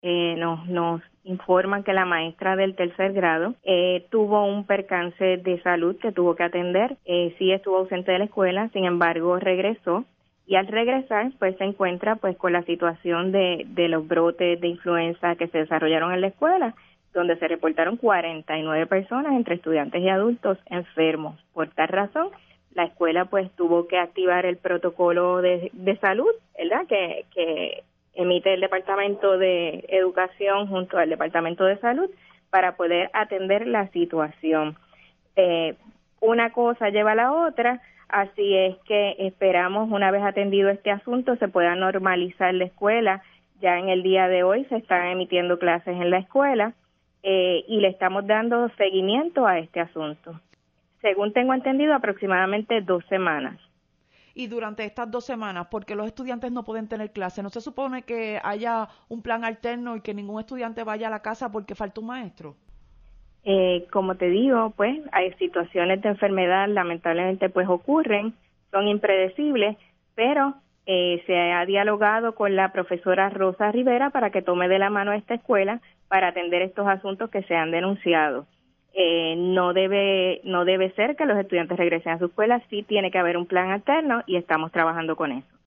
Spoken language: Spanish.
nos informan que la maestra del tercer grado tuvo un percance de salud que tuvo que atender. Sí estuvo ausente de la escuela, sin embargo regresó. Y al regresar, pues se encuentra pues con la situación de los brotes de influenza que se desarrollaron en la escuela, donde se reportaron 49 personas, entre estudiantes y adultos, enfermos. Por tal razón, la escuela pues tuvo que activar el protocolo de salud, ¿verdad?, que emite el Departamento de Educación junto al Departamento de Salud para poder atender la situación. Una cosa lleva a la otra, así es que esperamos, una vez atendido este asunto, se pueda normalizar la escuela. Ya en el día de hoy se están emitiendo clases en la escuela y le estamos dando seguimiento a este asunto. Según tengo entendido, aproximadamente 2 semanas. Y durante estas 2 semanas, porque los estudiantes no pueden tener clase, ¿no se supone que haya un plan alterno y que ningún estudiante vaya a la casa porque falta un maestro? Como te digo, pues hay situaciones de enfermedad, lamentablemente pues ocurren, son impredecibles, pero se ha dialogado con la profesora Rosa Rivera para que tome de la mano a esta escuela para atender estos asuntos que se han denunciado. No debe ser que los estudiantes regresen a su escuela, sí tiene que haber un plan alterno y estamos trabajando con eso.